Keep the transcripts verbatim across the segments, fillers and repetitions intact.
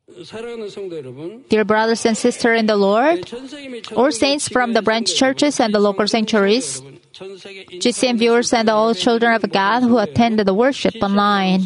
Dear brothers and sisters in the Lord, all saints from the branch churches and the local sanctuaries, G C M viewers and all children of God who attend the worship online.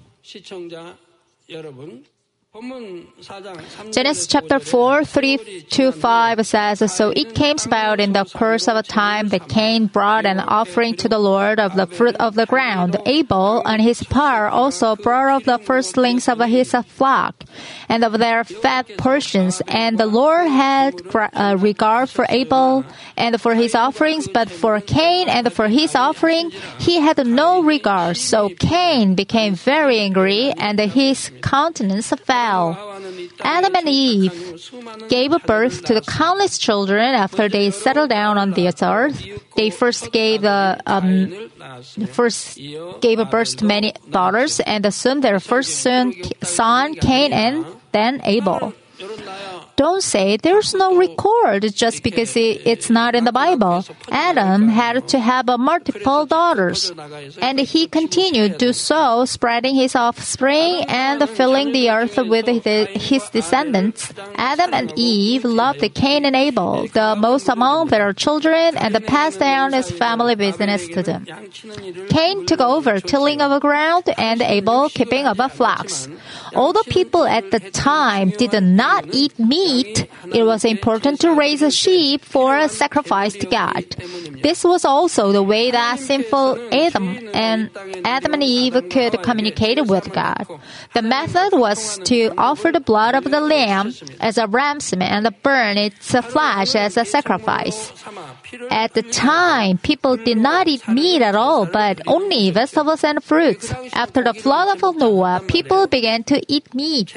Genesis chapter four, three to five says, So it came about in the course of a time that Cain brought an offering to the Lord of the fruit of the ground. Abel, on his part, also brought of the firstlings of his flock, and of their fat portions. And the Lord had uh, regard for Abel and for his offerings, but for Cain and for his offering he had no regard. So Cain became very angry, and his countenance fell. Adam and Eve gave birth to the countless children after they settled down on this earth. They first gave the um, first gave birth to many daughters, and soon their first son, son Cain, and then Abel. Don't say there's no record just because it's not in the Bible. Adam had to have multiple daughters, and he continued to so, spreading his offspring and filling the earth with his descendants. Adam and Eve loved Cain and Abel the most among their children and passed down his family business to them. Cain took over tilling of the ground, and Abel keeping of the flocks. Although people at the time did not eat meat, it was important to raise a sheep for a sacrifice to God. This was also the way that sinful Adam and Adam and Eve could communicate with God. The method was to offer the blood of the lamb as a ransom and burn its flesh as a sacrifice. At the time, people did not eat meat at all, but only vegetables and fruits. After the flood of Noah, people began to eat meat.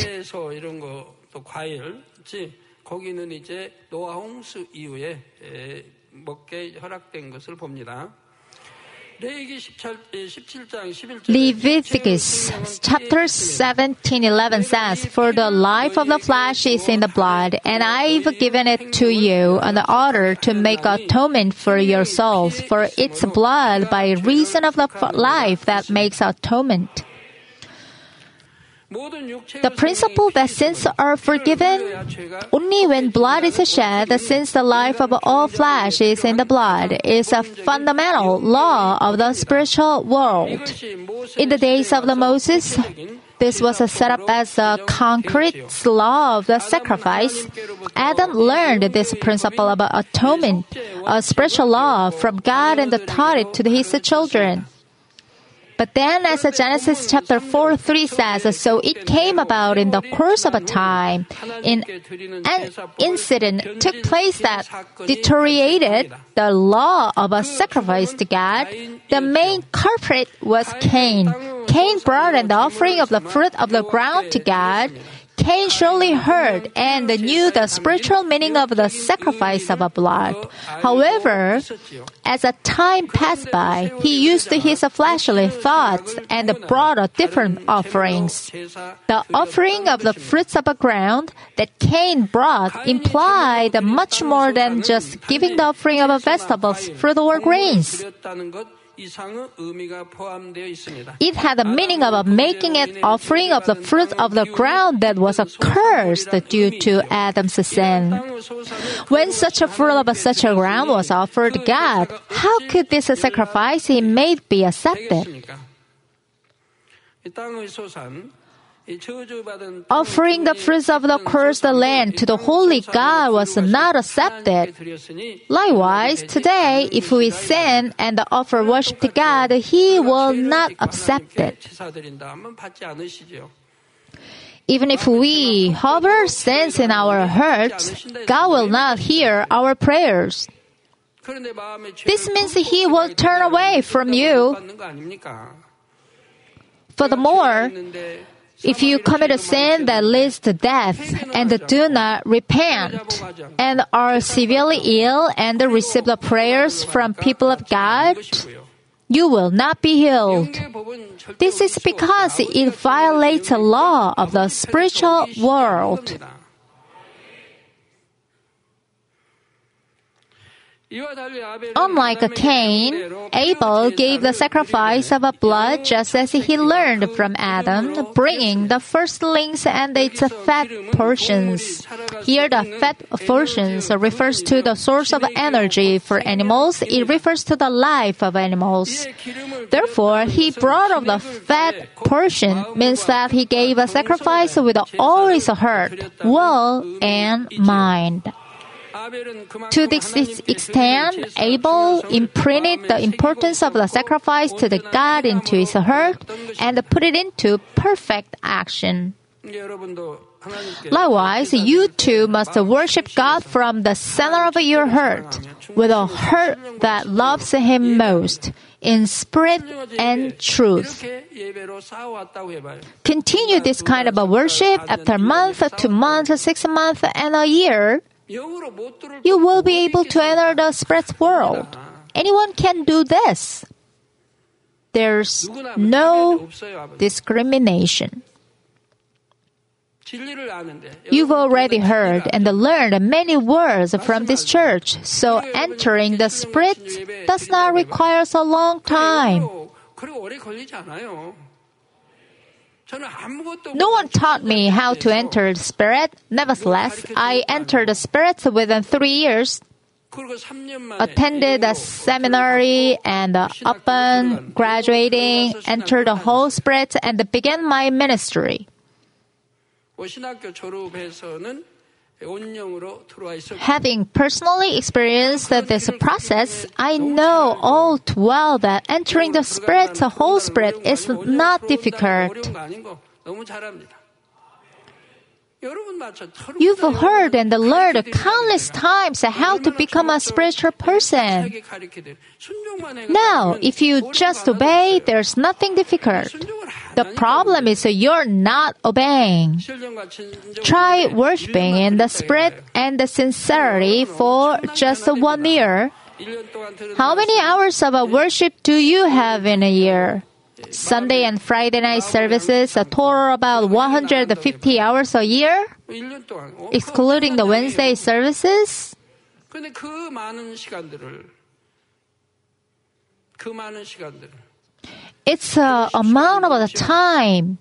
거기는 이제 노아 홍수 이후에 먹게 허락된 것을 봅니다. Leviticus chapter seventeen eleven says, For the life of the flesh is in the blood, and I've given it to you on the altar to make atonement for your souls, for it's blood by reason of the life that makes atonement. The principle that sins are forgiven only when blood is shed, since the life of all flesh is in the blood, is a fundamental law of the spiritual world. In the days of the Moses, this was set up as a concrete law of the sacrifice. Adam learned this principle of atonement, a spiritual law from God, and taught it to his children. But then, as Genesis chapter four three says, so it came about in the course of a time, in an incident took place that deteriorated the law of a sacrifice to God. The main culprit was Cain. Cain brought an offering of the fruit of the ground to God. Cain surely heard and knew the spiritual meaning of the sacrifice of a blood. However, as a time passed by, he used his fleshly thoughts and brought different offerings. The offering of the fruits of the ground that Cain brought implied much more than just giving the offering of vegetables, fruit, or grains. It had the meaning of making an offering of the fruit of the ground that was cursed due to Adam's sin. When such a fruit of such a ground was offered to God, how could this sacrifice he made be accepted? Offering the fruits of the cursed land to the holy God was not accepted. Likewise, today, if we sin and offer worship to God, He will not accept it. Even if we harbor sins in our hearts, God will not hear our prayers. This means He will turn away from you. Furthermore, if you commit a sin that leads to death and do not repent and are severely ill and receive the prayers from people of God, you will not be healed. This is because it violates the law of the spiritual world. Unlike Cain, Abel gave the sacrifice of a blood just as he learned from Adam, bringing the firstlings and its fat portions. Here the fat portions refers to the source of energy for animals. It refers to the life of animals. Therefore, he brought up the fat portion means that he gave a sacrifice with all his heart, will, and mind. To this extent, Abel imprinted the importance of the sacrifice to the God into his heart and put it into perfect action. Likewise, you too must worship God from the center of your heart, with a heart that loves Him most, in spirit and truth. Continue this kind of a worship after month, two months, six months, and a year. You will be able to enter the spirit world. Anyone can do this. There's no discrimination. You've already heard and learned many words from this church, so entering the Spirit does not require a long time. No one taught me how to enter the Spirit. Nevertheless, I entered the Spirit within three years, attended a seminary and upon graduating, entered the whole Spirit, and began my ministry. Having personally experienced this process, I know all too well that entering the Spirit, the whole Spirit, is not difficult. You've heard and learned countless times how to become a spiritual person. Now, if you just obey, there's nothing difficult. The problem is you're not obeying. Try worshiping in the spirit and the sincerity for just one year. How many hours of worship do you have in a year? Sunday and Friday night services, a total about one hundred fifty hours a year, excluding the Wednesday services. It's a amount of the time.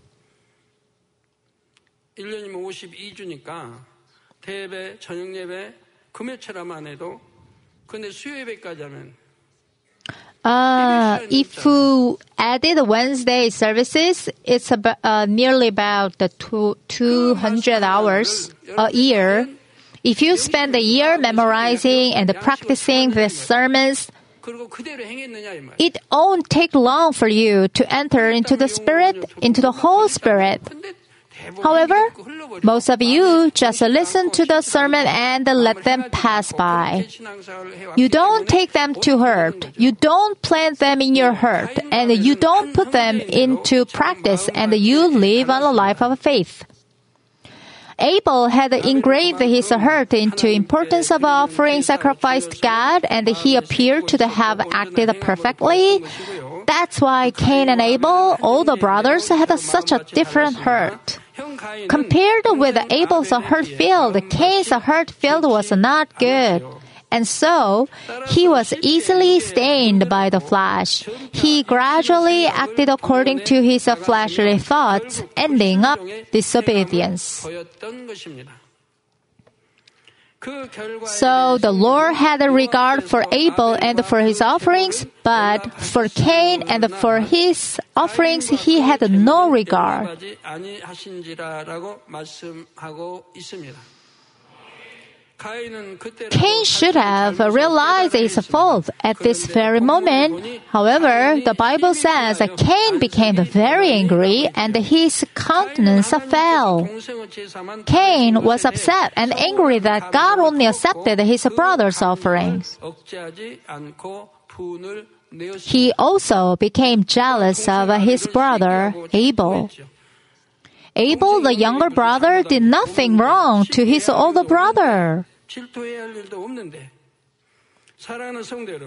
일 년이면 오십이 주니까 대예배, 저녁 예배, 금요철만 해도 근데 수요 예배까지 하면 Uh, if you added Wednesday services, it's about, uh, nearly about the two, 200 hours a year. If you spend a year memorizing and practicing the sermons, it won't take long for you to enter into the Spirit, into the whole Spirit. However, most of you just listen to the sermon and let them pass by. You don't take them to heart. You don't plant them in your heart, and you don't put them into practice, and you live on a life of faith. Abel had engraved his heart into importance of offering sacrifice to God, and he appeared to have acted perfectly. That's why Cain and Abel, all the brothers, had such a different heart. Compared with Abel's heart field, Cain's heart field was not good. And so, he was easily stained by the flesh. He gradually acted according to his fleshly thoughts, ending up disobedience. So the Lord had a regard for Abel and for his offerings, but for Cain and for his offerings he had no regard. Cain should have realized his fault at this very moment. However, the Bible says that Cain became very angry and his countenance fell. Cain was upset and angry that God only accepted his brother's offerings. He also became jealous of his brother Abel. Abel, the younger brother, did nothing wrong to his older brother.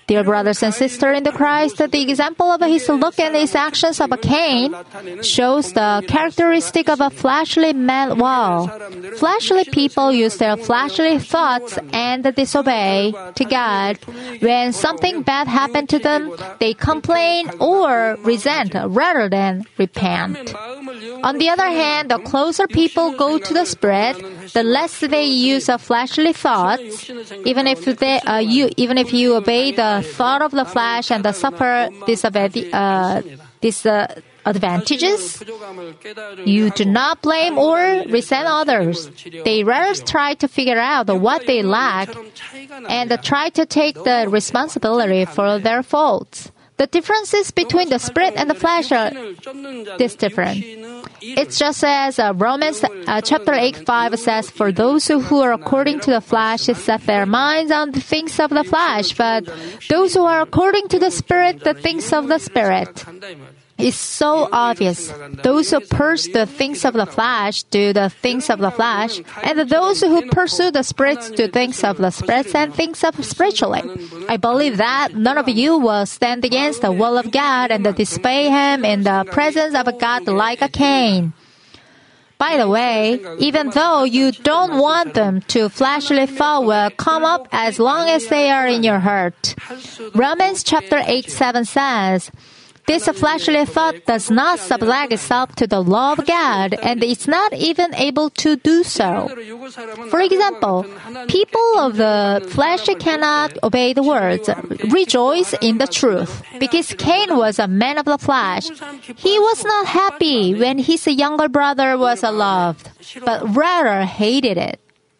Dear brothers and sisters in the Christ, the example of his look and his actions of a Cain shows the characteristic of a fleshly man. Wow. Fleshly people use their fleshly thoughts and disobey to God. When something bad happened to them, they complain or resent rather than repent. On the other hand, the closer people go to the Spirit, the less they use of fleshly thoughts. Even if they, uh, you, even if you obey the thought of the flesh and the suffer disobedi- uh, disadvantages, you do not blame or resent others. They rather try to figure out what they lack and try to take the responsibility for their faults. The differences between the spirit and the flesh are this different. It's just as uh, Romans uh, chapter eight five says, "For those who are according to the flesh set their minds on the things of the flesh, but those who are according to the Spirit, the things of the Spirit." It's so obvious. Those who pursue the things of the flesh do the things of the flesh, and those who pursue the spirits do things of the spirits and things of spiritually. I believe that none of you will stand against the will of God and disobey Him in the presence of God like a Cain. By the way, even though you don't want them to, fleshly thought will come up as long as they are in your heart. Romans chapter eight seven says, "This fleshly thought does not subject itself to the law of God, and it's not even able to do so." For example, people of the flesh cannot obey the words, "Rejoice in the truth," because Cain was a man of the flesh. He was not happy when his younger brother was loved, but rather hated it.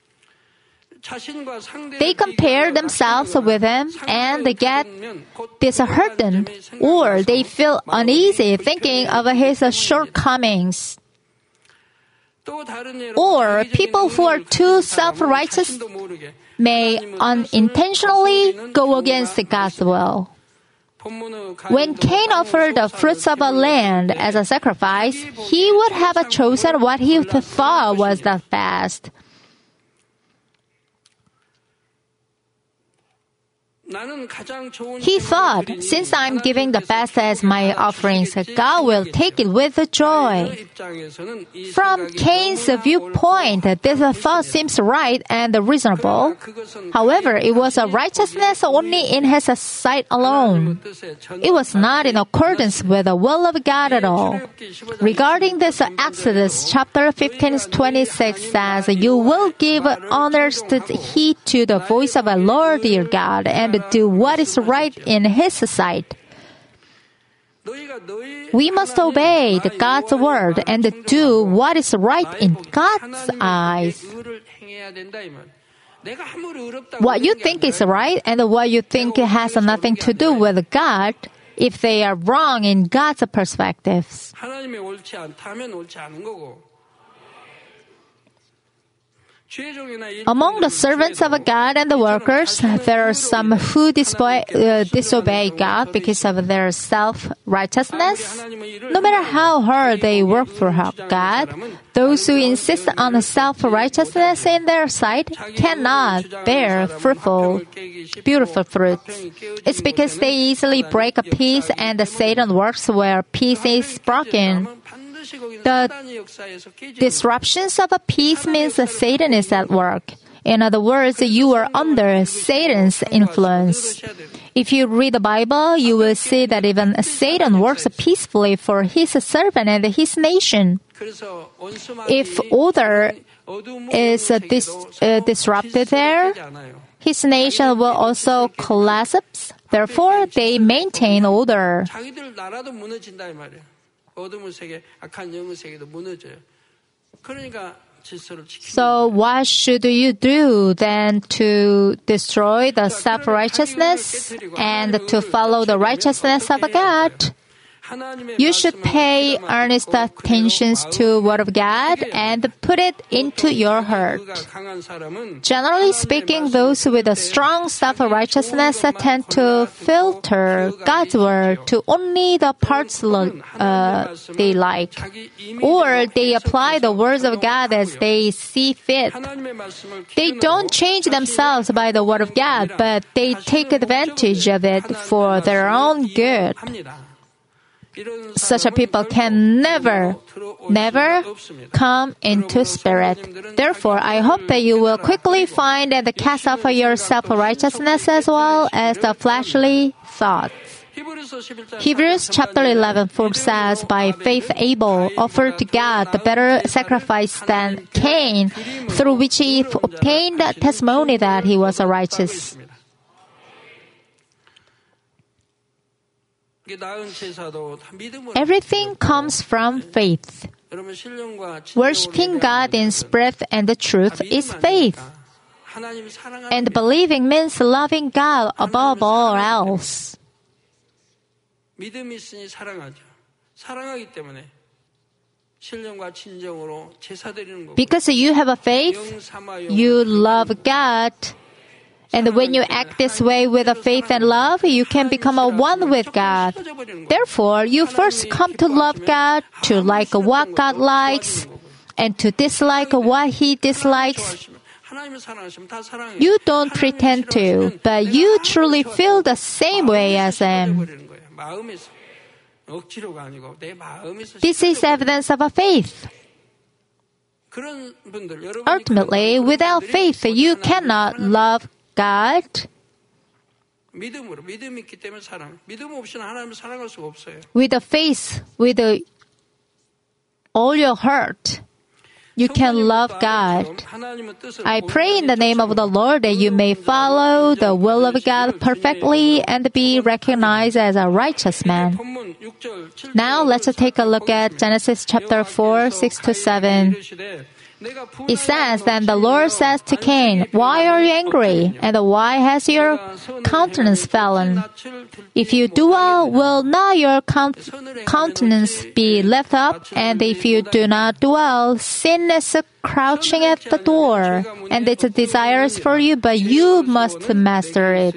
They compare themselves with him and they get disheartened, or they feel uneasy thinking of his shortcomings. Or people who are too self-righteous may unintentionally go against God's will. When Cain offered the fruits of a land as a sacrifice, he would have chosen what he thought was the best. He thought, since I'm giving the best as my offerings, God will take it with joy. From Cain's viewpoint, this thought seems right and reasonable. However, it was a righteousness only in his sight alone. It was not in accordance with the will of God at all. Regarding this, Exodus chapter fifteen twenty-six says, "You will give honest heed to the voice of the Lord your God, and do what is right in His sight." We must obey the God's word and do what is right in God's eyes. What you think is right and what you think has nothing to do with God, if they are wrong in God's perspectives. Among the servants of God and the workers, there are some who disobey, uh, disobey God because of their self-righteousness. No matter how hard they work for God, those who insist on self-righteousness in their sight cannot bear fruitful, beautiful fruits. It's because they easily break a peace, and Satan works where peace is broken. The disruptions of a peace means that Satan is at work. In other words, you are under Satan's influence. If you read the Bible, you will see that even Satan works peacefully for his servant and his nation. If order is uh, dis, uh, disrupted there, his nation will also collapse. Therefore, they maintain order. So what should you do then to destroy the self-righteousness and to follow the righteousness of God? You should pay earnest attention to Word of God and put it into your heart. Generally speaking, those with a strong self-righteousness tend to filter God's Word to only the parts uh, they like, or they apply the words of God as they see fit. They don't change themselves by the Word of God, but they take advantage of it for their own good. Such a people can never, never come into spirit. Therefore, I hope that you will quickly find and cast off your self-righteousness as well as the fleshly thoughts. Hebrews chapter eleven four says, "By faith Abel offered to God the better sacrifice than Cain, through which he obtained a testimony that he was righteous." Everything comes from faith. Worshipping God in spirit and the truth is faith. And believing means loving God above all else. Because you have a faith, you love God. And when you act this way with a faith and love, you can become a one with God. Therefore, you first come to love God, to like what God likes, and to dislike what He dislikes. You don't pretend to, but you truly feel the same way as Him. This is evidence of a faith. Ultimately, without faith, you cannot love God. With a faith, with a, all your heart, you can love God. I pray in the name of the Lord that you may follow the will of God perfectly and be recognized as a righteous man. Now let's take a look at Genesis chapter four, six to seven. It says, "Then the Lord says to Cain, 'Why are you angry? And why has your countenance fallen? If you do well, will not your count- countenance be left up? And if you do not do well, sin is crouching at the door, and its desires for you, but you must master it.'"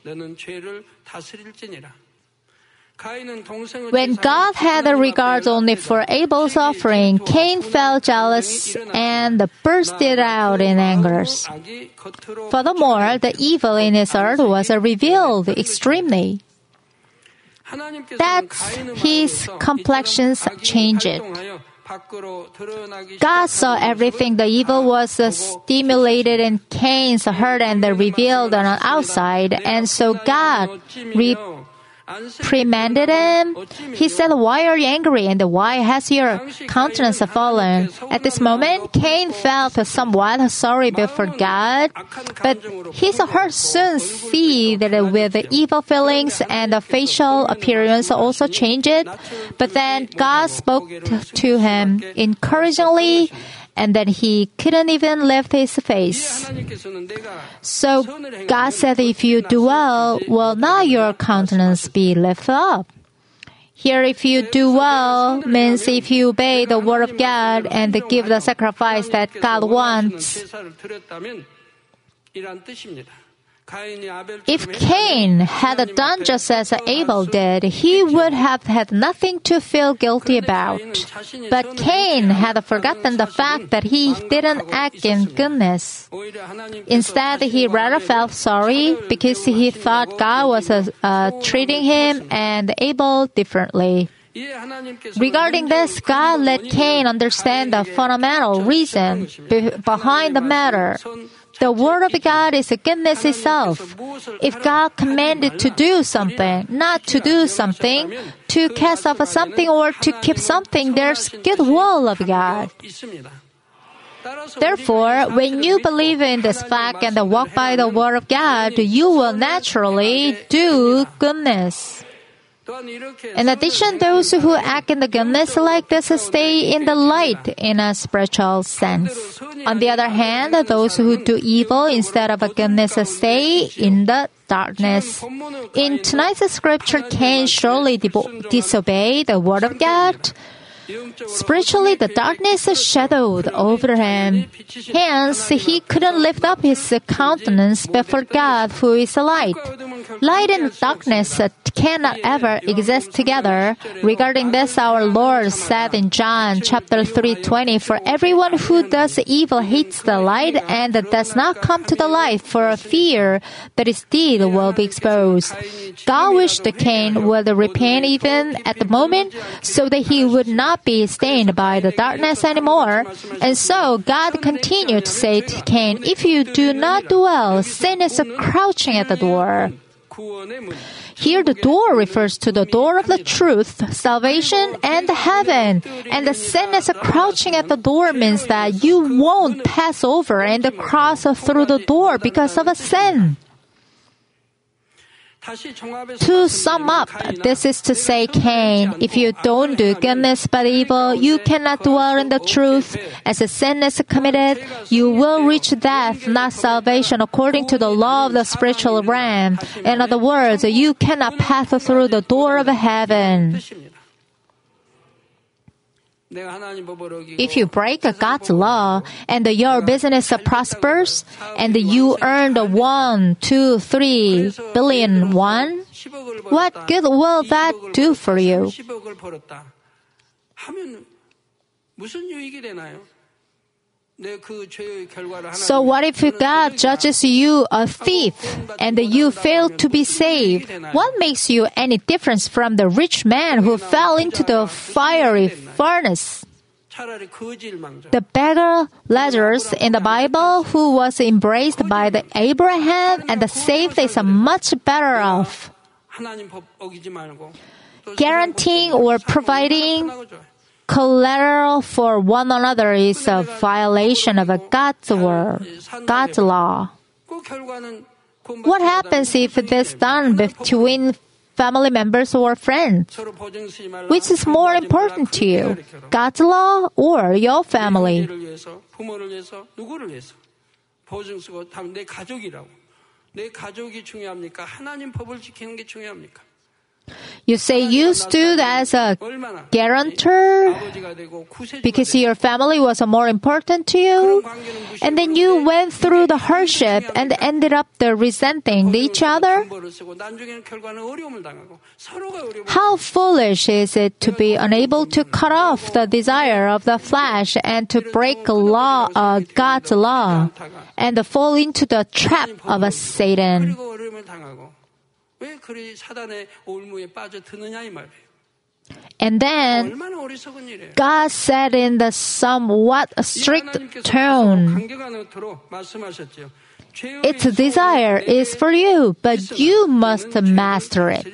When God had a regard only for Abel's offering, Cain felt jealous and bursted out in anger. Furthermore, the evil in his heart was revealed extremely. That's his complexions changed. God saw everything the evil was stimulated in Cain's heart and revealed on the outside, and so God re- reprimanded him. He said, "Why are you angry, and why has your countenance fallen?" At this moment, Cain felt somewhat sorry before God, but his heart soon seethed with evil feelings, and the facial appearance also changed. But then God spoke to him encouragingly, and then he couldn't even lift his face. So God said, "If you do well, will not your countenance be lifted up?" Here, "if you do well" means if you obey the word of God and give the sacrifice that God wants. If Cain had done just as Abel did, he would have had nothing to feel guilty about. But Cain had forgotten the fact that he didn't act in goodness. Instead, he rather felt sorry because he thought God was uh, treating him and Abel differently. Regarding this, God let Cain understand the fundamental reason be- behind the matter. The Word of God is goodness itself. If God commanded to do something, not to do something, to cast off something or to keep something, there's good will of God. Therefore, when you believe in this fact and walk by the Word of God, you will naturally do goodness. In addition, those who act in the goodness like this stay in the light in a spiritual sense. On the other hand, those who do evil instead of a goodness stay in the darkness. In tonight's scripture, Cain surely de- disobeyed the word of God. Spiritually, the darkness shadowed over him. Hence, he couldn't lift up his countenance before God, who is light. Light and darkness cannot ever exist together. Regarding this, our Lord said in John chapter three twenty, "For everyone who does evil hates the light and does not come to the light for fear that his deed will be exposed." God wished Cain would repent even at the moment so that he would not be stained by the darkness anymore. And so God continued to say to Cain, "If you do not dwell, sin is crouching at the door." Here the door refers to the door of the truth, salvation, and heaven. And the sin is crouching at the door means that you won't pass over and cross through the door because of a sin. To sum up, this is to say, Cain, if you don't do goodness but evil, you cannot dwell in the truth. As a sin is committed, you will reach death, not salvation, according to the law of the spiritual realm. In other words, you cannot pass through the door of heaven. If you break God's law and your business prospers and you earn the one, two, three billion won, what good will that do for you? So what if God judges you a thief and you fail to be saved? What makes you any difference from the rich man who fell into the fiery furnace? The beggar Lazarus in the Bible, who was embraced by the Abraham and saved, is much better off. Guaranteeing or providing collateral for one another is a violation of God's word, God's law. What happens if it is done between family members or friends? Which is more important to you, God's law or your family? You say you stood as a guarantor because your family was more important to you, and then you went through the hardship and ended up the resenting each other. How foolish is it to be unable to cut off the desire of the flesh and to break law, uh, God's law, and fall into the trap of a Satan. And then God said in the somewhat strict tone, "Its desire is for you, but you must master it."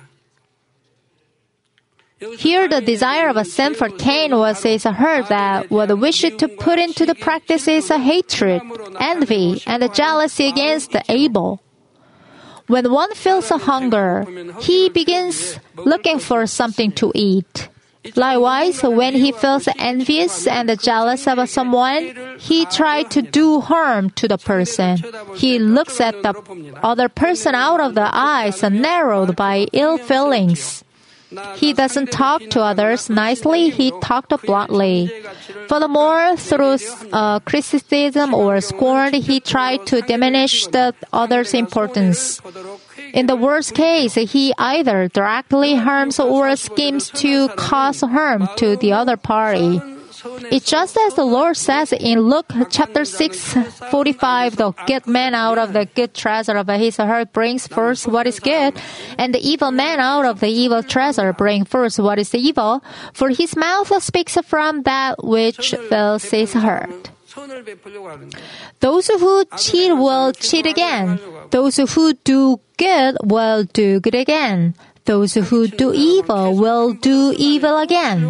Here the desire of a sin for Cain was his hurt that what wished to put into the practice is a hatred, envy, and a jealousy against Abel. When one feels a hunger, he begins looking for something to eat. Likewise, when he feels envious and jealous of someone, he tries to do harm to the person. He looks at the other person out of the eyes narrowed by ill feelings. He doesn't talk to others nicely, he talked bluntly. Furthermore, through uh, criticism or scorn, he tried to diminish the other's importance. In the worst case, he either directly harms or schemes to cause harm to the other party. It's just as the Lord says in Luke chapter six forty-five, the good man out of the good treasure of his heart brings first what is good, and the evil man out of the evil treasure brings first what is evil, for his mouth speaks from that which fills his heart. Those who cheat will cheat again. Those who do good will do good again. Those who do evil will do evil again.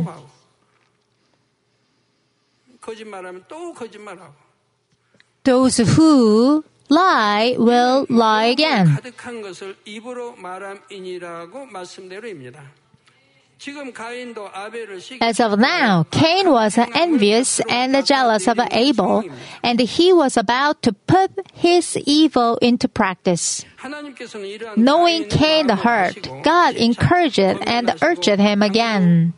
Those who lie will lie again. As of now, Cain was envious and jealous of Abel, and he was about to put his evil into practice. Knowing Cain's hurt, God encouraged and urged him again.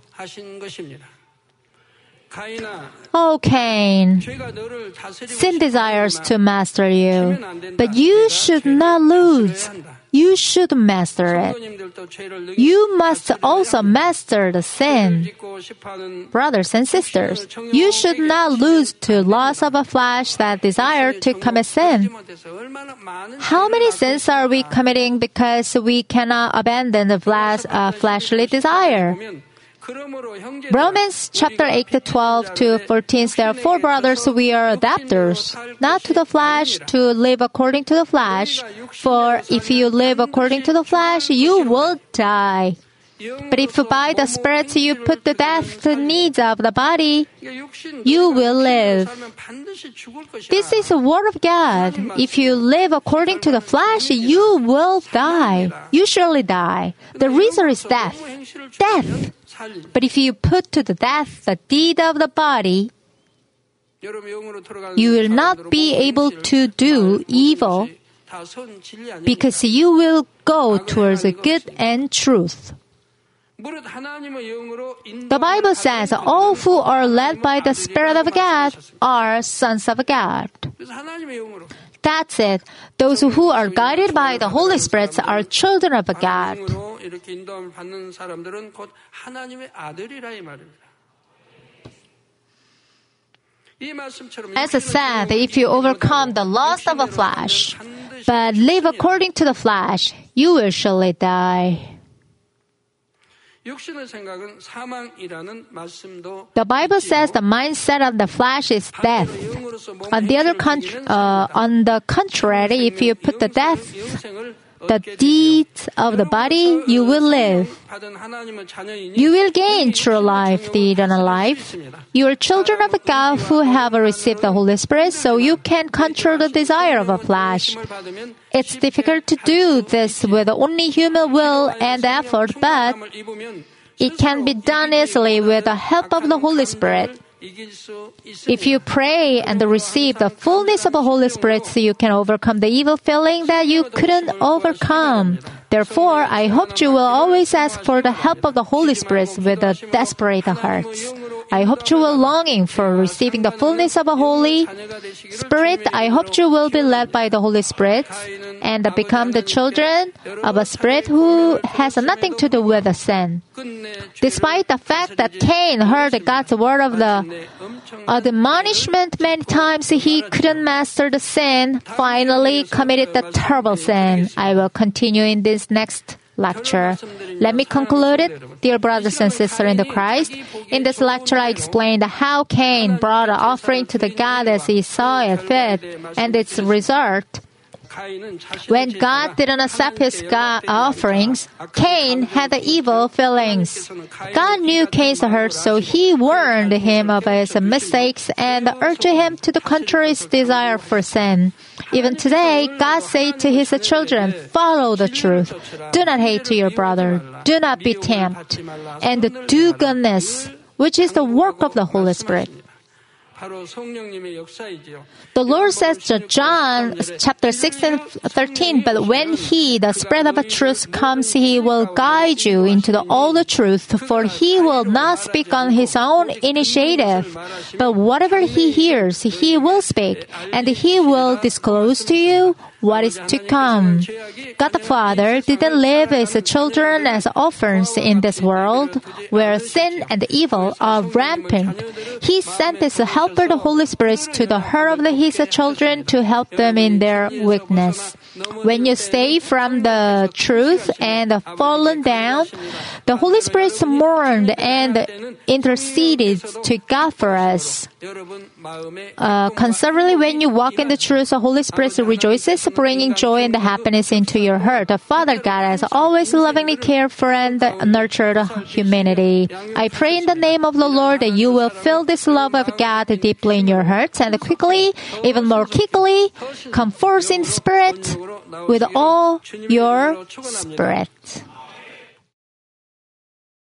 Oh, Cain, sin desires to master you, but you should not lose. You should master it. You must also master the sin. Brothers and sisters, you should not lose to lust of a flesh that desire to commit sin. How many sins are we committing because we cannot abandon the flesh, uh, fleshly desire? Romans chapter eight to twelve to fourteen, therefore, brothers, we are debtors, not to the flesh, to live according to the flesh. For if you live according to the flesh, you will die. But if by the Spirit you put to death the needs of the body, you will live. This is the word of God. If you live according to the flesh, you will die. You surely die. The reason is death. Death. But if you put to the death the deed of the body, you will not be able to do evil because you will go towards the good and truth. The Bible says all who are led by the Spirit of God are sons of God. That's it. Those who are guided by the Holy Spirit are children of God. As I said, if you overcome the lust of the flesh, but live according to the flesh, you will surely die. The Bible says the mindset of the flesh is death. On the other con- uh, on the contrary, if you put the death, the deeds of the body, you will live. You will gain true life, the eternal life. You are children of God who have received the Holy Spirit, so you can control the desire of a flesh. It's difficult to do this with only human will and effort, but it can be done easily with the help of the Holy Spirit. If you pray and receive the fullness of the Holy Spirit, so you can overcome the evil feeling that you couldn't overcome. Therefore, I hope you will always ask for the help of the Holy Spirit with a desperate hearts. I hope you will longing for receiving the fullness of the Holy Spirit. I hope you will be led by the Holy Spirit and become the children of a spirit who has nothing to do with the sin. Despite the fact that Cain heard God's word of the admonishment many times, he couldn't master the sin, finally committed the terrible sin. I will continue in this next lecture. Let me conclude it, dear brothers and sisters in the Christ. In this lecture, I explained how Cain brought an offering to the God as he saw it fit, and its result. When God didn't accept his God offerings, Cain had the evil feelings. God knew Cain's hurt, so he warned him of his mistakes and urged him to the contrary's desire for sin. Even today, God says to his children, follow the truth. Do not hate your brother. Do not be tempted. And do goodness, which is the work of the Holy Spirit. The Lord says to John chapter six and thirteen, but when He, the Spirit of truth, comes, He will guide you into the, all the truth, for He will not speak on His own initiative, but whatever He hears, He will speak, and He will disclose to you what is to come. God the Father didn't leave His children as orphans in this world, where sin and evil are rampant. He sent His Helper, the Holy Spirit, to the heart of the, His children to help them in their weakness. When you stay from the truth and fallen down, the Holy Spirit mourned and interceded to God for us. Uh, conservatively, when you walk in the truth, the Holy Spirit rejoices, bringing joy and happiness into your heart. The Father God has always lovingly cared for and nurtured humanity. I pray in the name of the Lord that you will feel this love of God deeply in your hearts and quickly, even more quickly, come forth in spirit with all your spirit.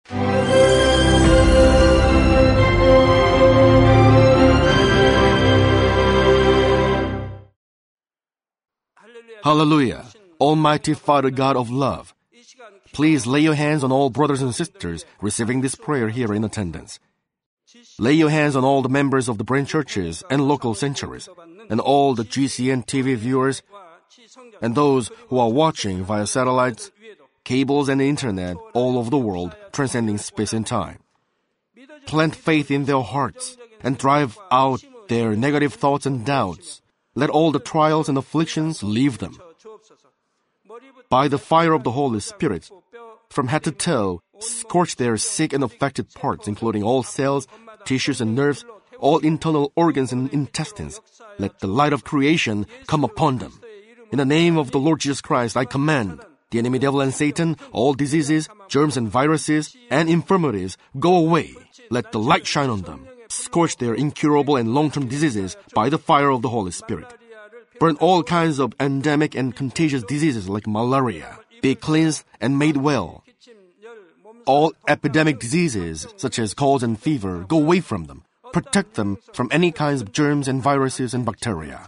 Hallelujah! Almighty Father God of love, please lay your hands on all brothers and sisters receiving this prayer here in attendance. Lay your hands on all the members of the branch churches and local sanctuaries, and all the G C N T V viewers, and those who are watching via satellites, cables, and the internet all over the world, transcending space and time. Plant faith in their hearts and drive out their negative thoughts and doubts. Let all the trials and afflictions leave them. By the fire of the Holy Spirit, from head to toe, scorch their sick and affected parts, including all cells, tissues and nerves, all internal organs and intestines. Let the light of creation come upon them. In the name of the Lord Jesus Christ, I command the enemy devil and Satan, all diseases, germs and viruses, and infirmities, go away. Let the light shine on them. Scorch their incurable and long-term diseases by the fire of the Holy Spirit. Burn all kinds of endemic and contagious diseases like malaria. Be cleansed and made well. All epidemic diseases, such as colds and fever, go away from them. Protect them from any kinds of germs and viruses and bacteria.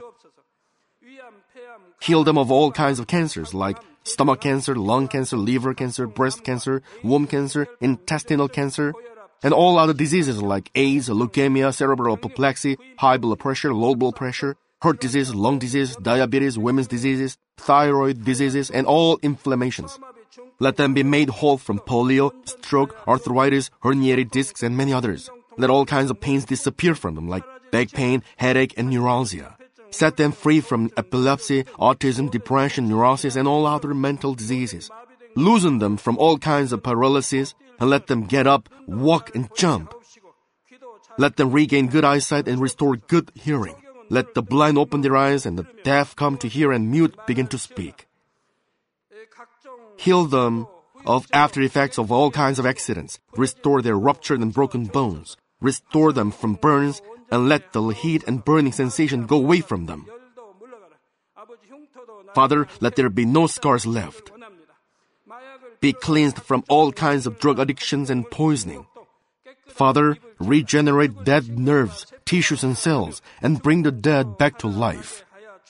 Heal them of all kinds of cancers like stomach cancer, lung cancer, liver cancer, breast cancer, womb cancer, intestinal cancer, and all other diseases like AIDS, leukemia, cerebral apoplexy, high blood pressure, low blood pressure, heart disease, lung disease, diabetes, women's diseases, thyroid diseases, and all inflammations. Let them be made whole from polio, stroke, arthritis, herniated discs, and many others. Let all kinds of pains disappear from them like back pain, headache, and neuralgia. Set them free from epilepsy, autism, depression, neurosis, and all other mental diseases. Loosen them from all kinds of paralysis, and let them get up, walk, and jump. Let them regain good eyesight and restore good hearing. Let the blind open their eyes and the deaf come to hear and mute begin to speak. Heal them of after effects of all kinds of accidents. Restore their ruptured and broken bones. Restore them from burns and let the heat and burning sensation go away from them. Father, let there be no scars left. Be cleansed from all kinds of drug addictions and poisoning. Father, regenerate dead nerves, tissues, and cells, and bring the dead back to life.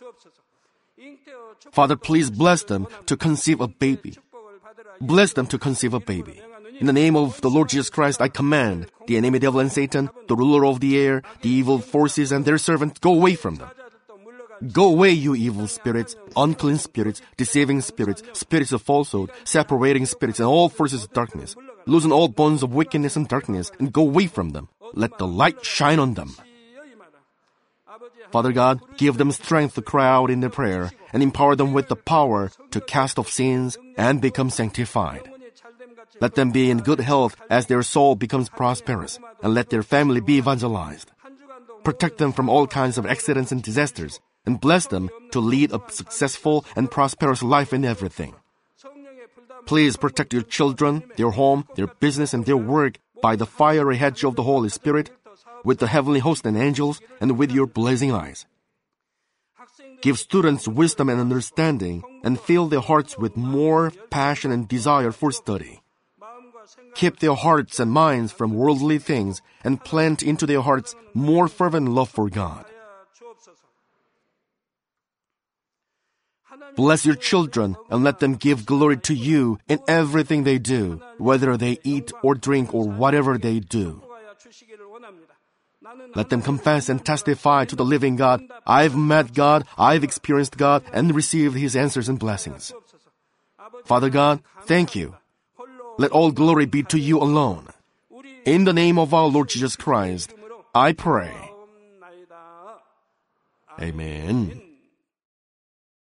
Father, please bless them to conceive a baby. Bless them to conceive a baby. In the name of the Lord Jesus Christ, I command the enemy devil and Satan, the ruler of the air, the evil forces, and their servants, go away from them. Go away, you evil spirits, unclean spirits, deceiving spirits, spirits of falsehood, separating spirits, and all forces of darkness. Loosen all bonds of wickedness and darkness, and go away from them. Let the light shine on them. Father God, give them strength to cry out in their prayer, and empower them with the power to cast off sins and become sanctified. Let them be in good health as their soul becomes prosperous, and let their family be evangelized. Protect them from all kinds of accidents and disasters, and bless them to lead a successful and prosperous life in everything. Please protect your children, their home, their business, and their work by the fiery hedge of the Holy Spirit, with the heavenly host and angels, and with your blazing eyes. Give students wisdom and understanding, and fill their hearts with more passion and desire for study. Keep their hearts and minds from worldly things, and plant into their hearts more fervent love for God. Bless your children and let them give glory to you in everything they do, whether they eat or drink or whatever they do. Let them confess and testify to the living God, I've met God, I've experienced God, and received His answers and blessings. Father God, thank you. Let all glory be to you alone. In the name of our Lord Jesus Christ, I pray. Amen.